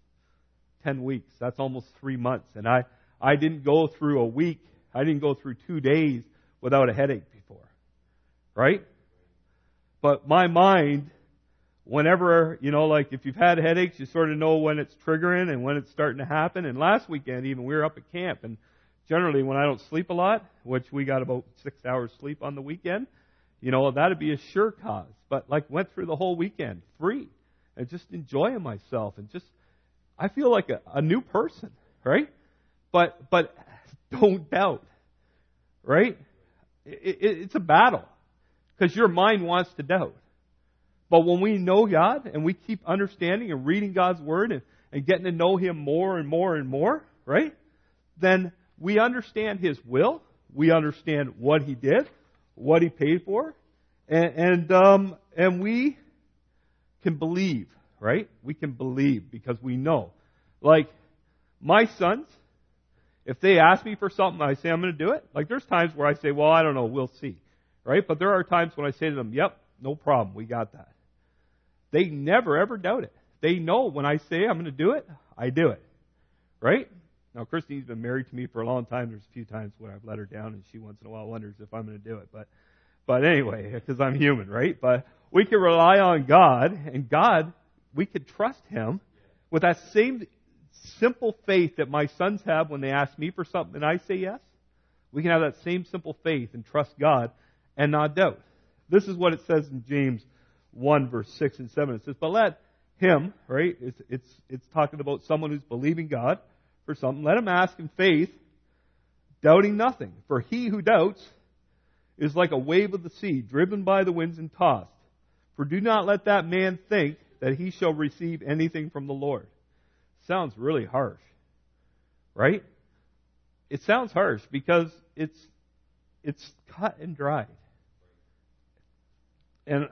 10 weeks. That's almost 3 months. And I didn't go through a week. I didn't go through 2 days without a headache before. Right? But my mind, whenever, if you've had headaches, you sort of know when it's triggering and when it's starting to happen. And last weekend even, we were up at camp. And generally when I don't sleep a lot, which we got about 6 hours sleep on the weekend, that'd be a sure cause. But went through the whole weekend free and just enjoying myself and just, I feel like a new person, right? But don't doubt, right? It's a battle because your mind wants to doubt. But when we know God and we keep understanding and reading God's Word and getting to know Him more and more and more, right? Then we understand His will. We understand what He did, what He paid for, and we can believe, right? We can believe because we know. My sons, If they ask me for something, I say I'm going to do it. Like there's times where I say, well, I don't know, we'll see. Right? But there are times when I say to them, yep, no problem, we got that. They never ever doubt it. They know when I say I'm going to do it, I do it. Right? Now, Christine's been married to me for a long time. There's a few times where I've let her down, and she once in a while wonders if I'm going to do it. But anyway, because I'm human, right? But we can rely on God, and God, we can trust Him with that same simple faith that my sons have when they ask me for something and I say yes. We can have that same simple faith and trust God and not doubt. This is what it says in James 1, verse 6 and 7. It says, but let him, right? It's talking about someone who's believing God for something. Let him ask in faith, doubting nothing. For he who doubts is like a wave of the sea, driven by the winds and tossed. For do not let that man think that he shall receive anything from the Lord. Sounds really harsh, right? It sounds harsh because it's cut and dried. And,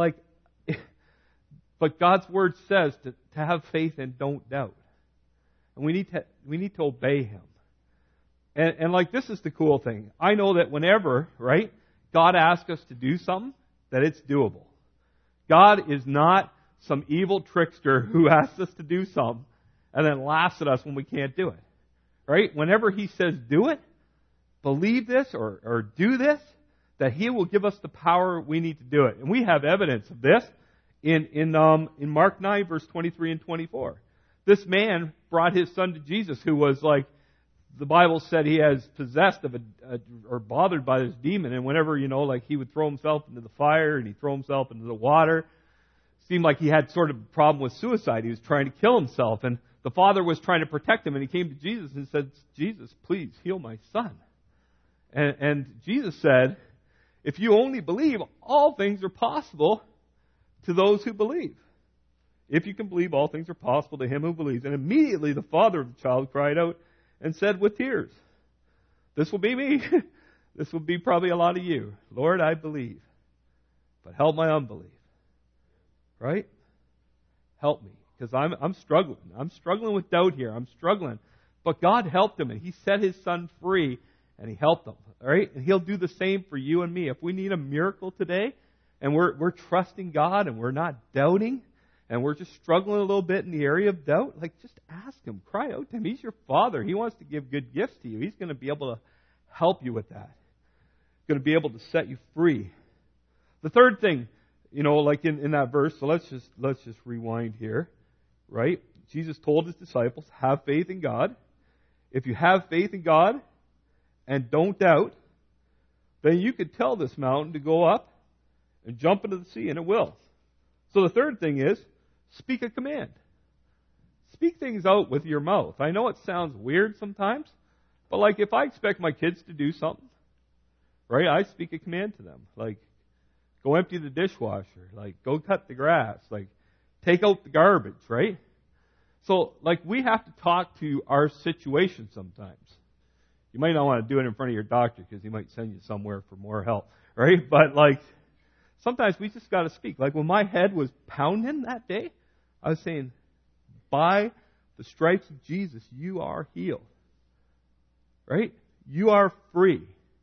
but God's Word says to have faith and don't doubt. And we need to obey Him. And this is the cool thing. I know that whenever, right, God asks us to do something, that it's doable. God is not some evil trickster who asks us to do something and then laughs at us when we can't do it. Right? Whenever He says do it, believe this or do this, that He will give us the power we need to do it. And we have evidence of this in Mark 9, verse 23 and 24. This man brought his son to Jesus, who was like, the Bible said he has possessed of or bothered by this demon. And whenever, he would throw himself into the fire and he'd throw himself into the water, seemed like he had sort of a problem with suicide. He was trying to kill himself. And the father was trying to protect him. And he came to Jesus and said, Jesus, please heal my son. And Jesus said, if you only believe, all things are possible to those who believe. If you can believe, all things are possible to him who believes. And immediately the father of the child cried out and said with tears, this will be me. This will be probably a lot of you. Lord, I believe, but help my unbelief. Right? Help me, because I'm struggling. I'm struggling with doubt here. I'm struggling. But God helped him, and He set His son free, and He helped him. All right? And He'll do the same for you and me. If we need a miracle today, and we're trusting God, and we're not doubting, and we're just struggling a little bit in the area of doubt, just ask Him. Cry out to Him. He's your Father. He wants to give good gifts to you. He's going to be able to help you with that. He's going to be able to set you free. The third thing, in that verse, so let's just rewind here, right? Jesus told His disciples, have faith in God. If you have faith in God and don't doubt, then you could tell this mountain to go up and jump into the sea, and it will. So the third thing is, speak a command. Speak things out with your mouth. I know it sounds weird sometimes, but if I expect my kids to do something, right, I speak a command to them. Go empty the dishwasher. Go cut the grass. Take out the garbage, right? So, we have to talk to our situation sometimes. You might not want to do it in front of your doctor because he might send you somewhere for more help, right? But, sometimes we just got to speak. When my head was pounding that day, I was saying, by the stripes of Jesus, you are healed. Right? You are free.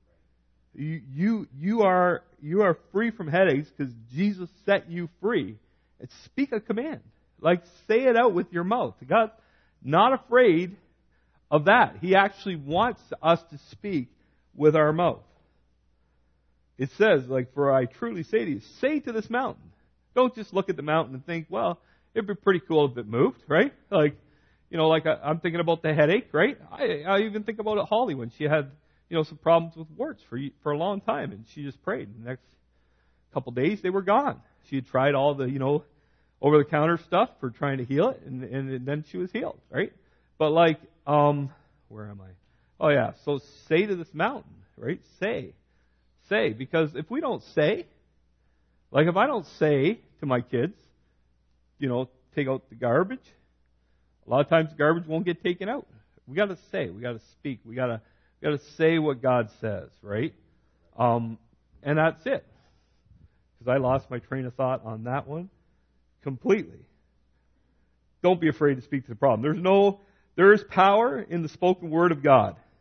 You are free from headaches because Jesus set you free. And speak a command. Say it out with your mouth. God's not afraid of that. He actually wants us to speak with our mouth. It says, for I truly say to you, say to this mountain. Don't just look at the mountain and think, well, it'd be pretty cool if it moved, right? I'm thinking about the headache, right? I even think about Holly when she had, some problems with warts for a long time, and she just prayed. And the next couple of days, they were gone. She had tried all the, over-the-counter stuff for trying to heal it, and then she was healed, right? But where am I? Oh yeah, so say to this mountain, right? Say, because if we don't say, if I don't say to my kids, take out the garbage, a lot of times the garbage won't get taken out. We got to say, we got to speak, we got to say what God says, right? And that's it. Because I lost my train of thought on that one completely. Don't be afraid to speak to the problem. There is power in the spoken word of God.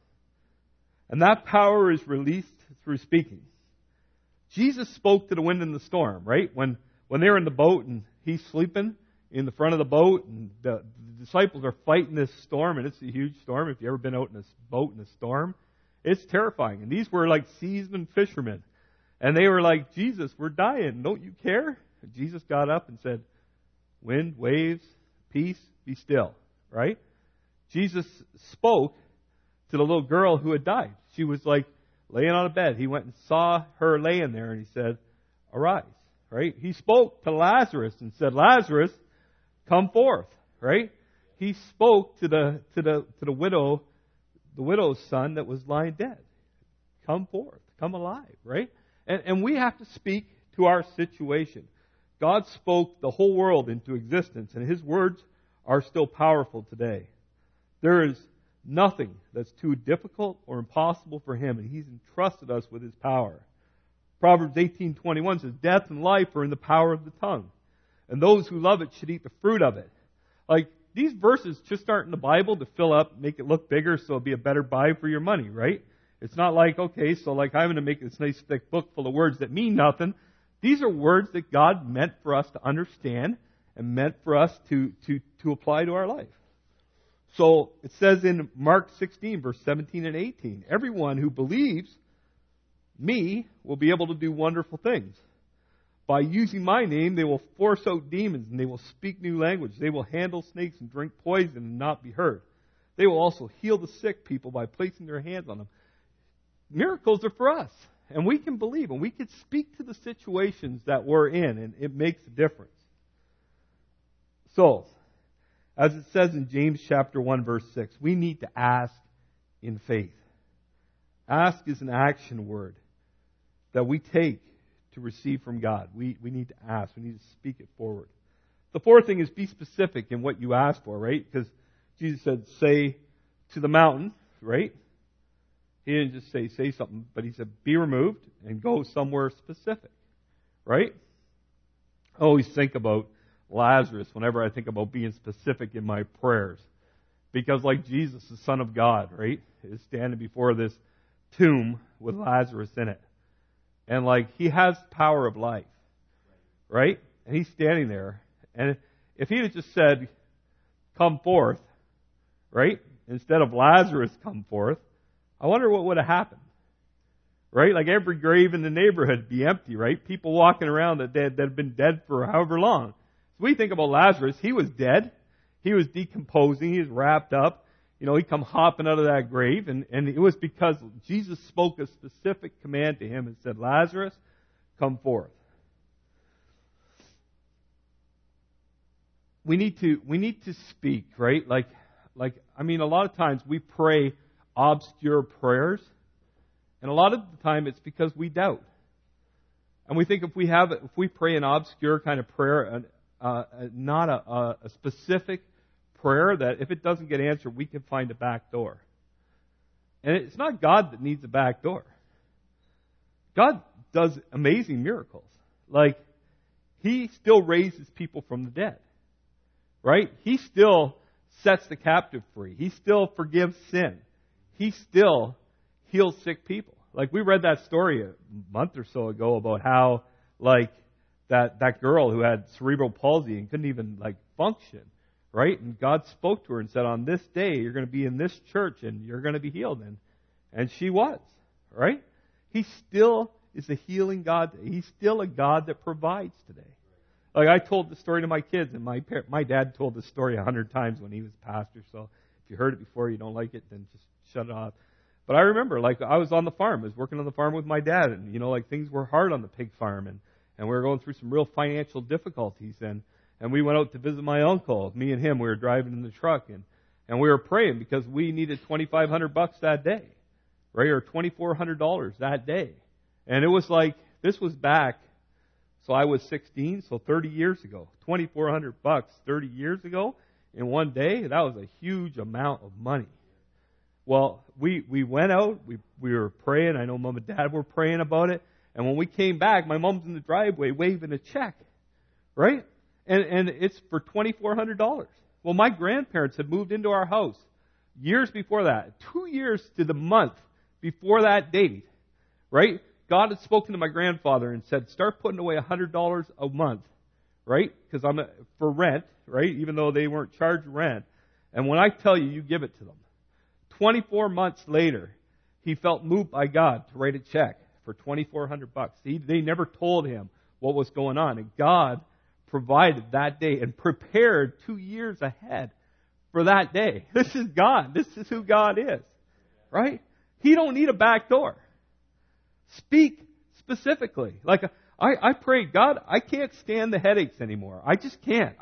And that power is released through speaking. Jesus spoke to the wind and the storm, right? When they were in the boat and he's sleeping in the front of the boat and the disciples are fighting this storm, and it's a huge storm. If you've ever been out in a boat in a storm, it's terrifying. And these were like seasoned fishermen. And they were like, Jesus, we're dying. Don't you care? And Jesus got up and said, wind, waves, peace, be still, right? Jesus spoke to the little girl who had died. She was like laying on a bed. He went and saw her laying there and he said, arise, right? He spoke to Lazarus and said, Lazarus, come forth, right? He spoke to the widow's son that was lying dead. Come forth, come alive, right? And we have to speak to our situation. God spoke the whole world into existence, and His words are still powerful today. There is nothing that's too difficult or impossible for Him, and He's entrusted us with His power. Proverbs 18:21 says, death and life are in the power of the tongue, and those who love it should eat the fruit of it. Like, these verses just aren't in the Bible to fill up, make it look bigger so it'll be a better buy for your money, right? It's not like, okay, so like I'm going to make this nice thick book full of words that mean nothing. These are words that God meant for us to understand and meant for us to apply to our life. So it says in Mark 16, verse 17 and 18, everyone who believes me will be able to do wonderful things. By using my name, they will force out demons and they will speak new language. They will handle snakes and drink poison and not be hurt. They will also heal the sick people by placing their hands on them. Miracles are for us. And we can believe, and we can speak to the situations that we're in, and it makes a difference. So, as it says in James chapter 1, verse 6, we need to ask in faith. Ask is an action word that we take to receive from God. We need to ask. We need to speak it forward. The fourth thing is be specific in what you ask for, right? Because Jesus said, say to the mountain, right? He didn't just say something, but He said, be removed and go somewhere specific, right? I always think about Lazarus whenever I think about being specific in my prayers. Because like Jesus, the Son of God, right, is standing before this tomb with Lazarus in it. And like, He has power of life, right? And He's standing there. And if He had just said, come forth, right, instead of Lazarus come forth, I wonder what would have happened, right? Like every grave in the neighborhood would be empty, right? People walking around that have been dead for however long. So we think about Lazarus. He was dead. He was decomposing. He was wrapped up. You know, he come hopping out of that grave. And it was because Jesus spoke a specific command to him and said, Lazarus, come forth. We need to speak, right? Like, I mean, a lot of times we pray obscure prayers, and a lot of the time it's because we doubt, and we think if we pray an obscure kind of prayer, not a specific prayer, that if it doesn't get answered, we can find a back door. And it's not God that needs a back door. God does amazing miracles. Like, He still raises people from the dead, right? He still sets the captive free. He still forgives sin. He still heals sick people. Like, we read that story a month or so ago about how, like, that girl who had cerebral palsy and couldn't even, like, function, right? And God spoke to her and said, on this day, you're going to be in this church and you're going to be healed. And she was, right? He still is a healing God. He's still a God that provides today. Like, I told the story to my kids, and my dad told the story 100 times when he was pastor, so if you heard it before, you don't like it, then just shut it off. But I remember, like, I was on the farm. I was working on the farm with my dad, and, you know, like, things were hard on the pig farm, and we were going through some real financial difficulties, and we went out to visit my uncle. Me and him, we were driving in the truck, and we were praying because we needed $2,500 that day, right, or $2,400 that day. And it was like, this was back, so I was 16, so 30 years ago. $2,400 30 years ago in one day, that was a huge amount of money. Well, we went out, we were praying. I know Mom and Dad were praying about it. And when we came back, my mom's in the driveway waving a check, right? And it's for $2,400. Well, my grandparents had moved into our house years before that, 2 years to the month before that date, right, God had spoken to my grandfather and said, start putting away $100 a month, right? Because for rent, right? Even though they weren't charged rent. And when I tell you, you give it to them. 24 months later, he felt moved by God to write a check for $2,400. They never told him what was going on. And God provided that day and prepared 2 years ahead for that day. This is God. This is who God is. Right? He don't need a back door. Speak specifically. Like, I prayed, God, I can't stand the headaches anymore. I just can't.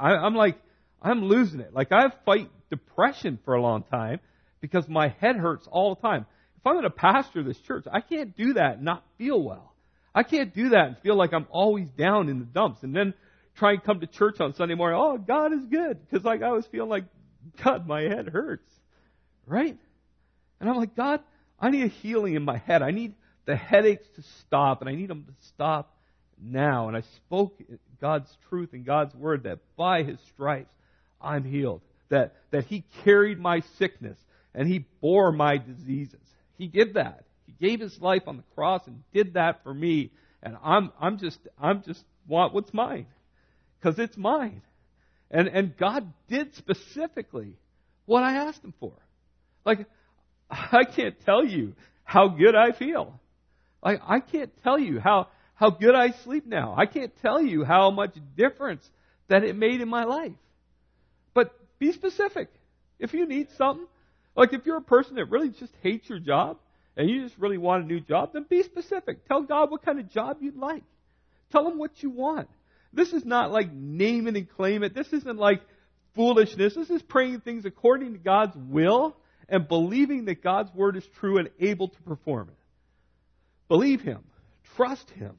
I'm losing it. Like, I've fight depression for a long time because my head hurts all the time. If I'm going to pastor this church, I can't do that and not feel well. I can't do that and feel like I'm always down in the dumps and then try and come to church on Sunday morning. Oh, God is good. Because like I was feeling like, God, my head hurts. Right? And I'm like, God, I need a healing in my head. I need the headaches to stop, and I need them to stop now. And I spoke God's truth and God's word that by His stripes I'm healed. That He carried my sickness and He bore my diseases. He did that. He gave His life on the cross and did that for me. And I'm just want what's mine. Because it's mine. And God did specifically what I asked Him for. Like, I can't tell you how good I feel. Like, I can't tell you how good I sleep now. I can't tell you how much difference that it made in my life. But be specific. If you need something, like if you're a person that really just hates your job and you just really want a new job, then be specific. Tell God what kind of job you'd like. Tell Him what you want. This is not like name it and claim it. This isn't like foolishness. This is praying things according to God's will and believing that God's word is true and able to perform it. Believe Him. Trust Him.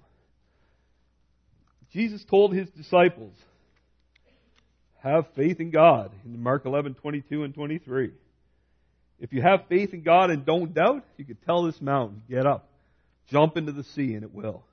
Jesus told His disciples, have faith in God in Mark 11:22 and 23. If you have faith in God and don't doubt, you could tell this mountain, get up, jump into the sea, and it will.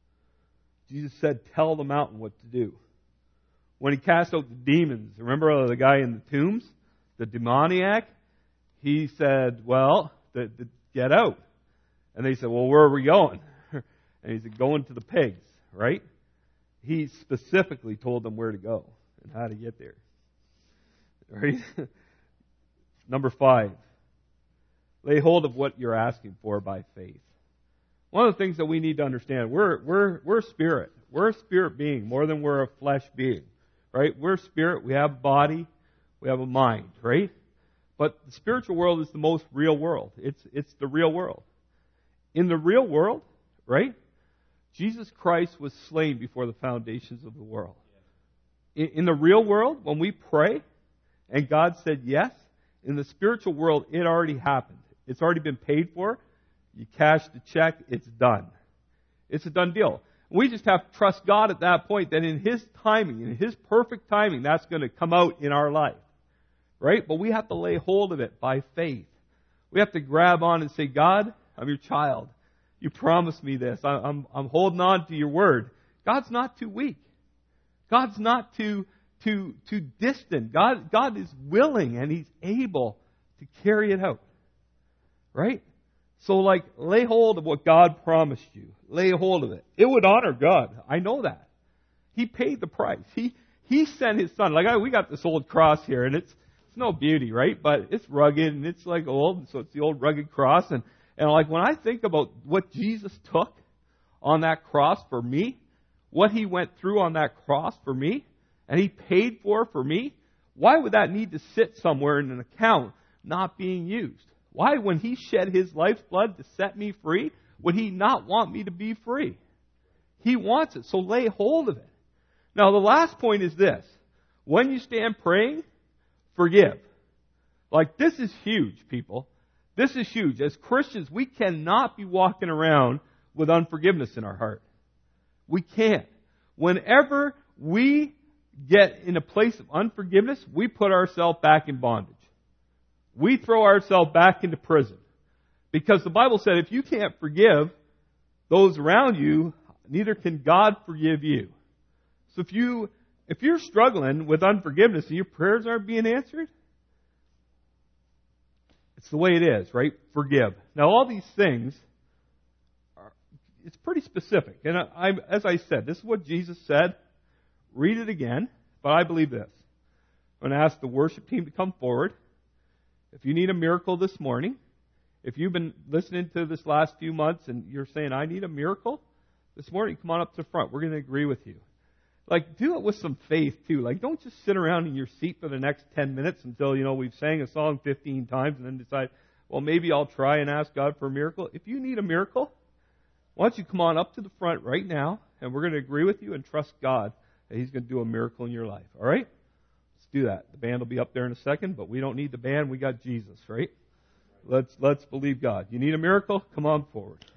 Jesus said, tell the mountain what to do. When He cast out the demons, remember the guy in the tombs, the demoniac? He said, well, get out. And they said, well, where are we going? And he said, going to the pigs, right? He specifically told them where to go and how to get there. Right? Number 5. Lay hold of what you're asking for by faith. One of the things that we need to understand, we're spirit. We're a spirit being more than we're a flesh being. Right? We're spirit, we have a body, we have a mind, right? But the spiritual world is the most real world. It's the real world. In the real world, right? Jesus Christ was slain before the foundations of the world. In the real world, when we pray and God said yes, in the spiritual world, it already happened. It's already been paid for. You cash the check, it's done. It's a done deal. We just have to trust God at that point that in His timing, in His perfect timing, that's going to come out in our life. Right? But we have to lay hold of it by faith. We have to grab on and say, God, I'm your child. You promised me this. I'm holding on to your word. God's not too weak. God's not too distant. God is willing and He's able to carry it out. Right? So lay hold of what God promised you. Lay hold of it. It would honor God. I know that. He paid the price. He sent His Son. We got this old cross here, and it's no beauty, right? But it's rugged and it's old, so it's the old rugged cross. And when I think about what Jesus took on that cross for me, what He went through on that cross for me, and He paid for me, why would that need to sit somewhere in an account not being used? Why, when He shed His life's blood to set me free, would He not want me to be free? He wants it, so lay hold of it. Now, the last point is this. When you stand praying, forgive. This is huge, people. This is huge. As Christians, we cannot be walking around with unforgiveness in our heart. We can't. Whenever we get in a place of unforgiveness, we put ourselves back in bondage. We throw ourselves back into prison. Because the Bible said if you can't forgive those around you, neither can God forgive you. So if you're struggling with unforgiveness and your prayers aren't being answered, It's the way it is, right? Forgive. Now, all these things, it's pretty specific. And as I said, this is what Jesus said. Read it again. But I believe this. I'm going to ask the worship team to come forward. If you need a miracle this morning, if you've been listening to this last few months and you're saying, I need a miracle this morning, come on up to the front. We're going to agree with you. Like, do it with some faith, too. Like, don't just sit around in your seat for the next 10 minutes until, we've sang a song 15 times and then decide, well, maybe I'll try and ask God for a miracle. If you need a miracle, why don't you come on up to the front right now, and we're going to agree with you and trust God that He's going to do a miracle in your life. All right? Let's do that. The band will be up there in a second, but we don't need the band. We got Jesus, right? Let's believe God. You need a miracle? Come on forward.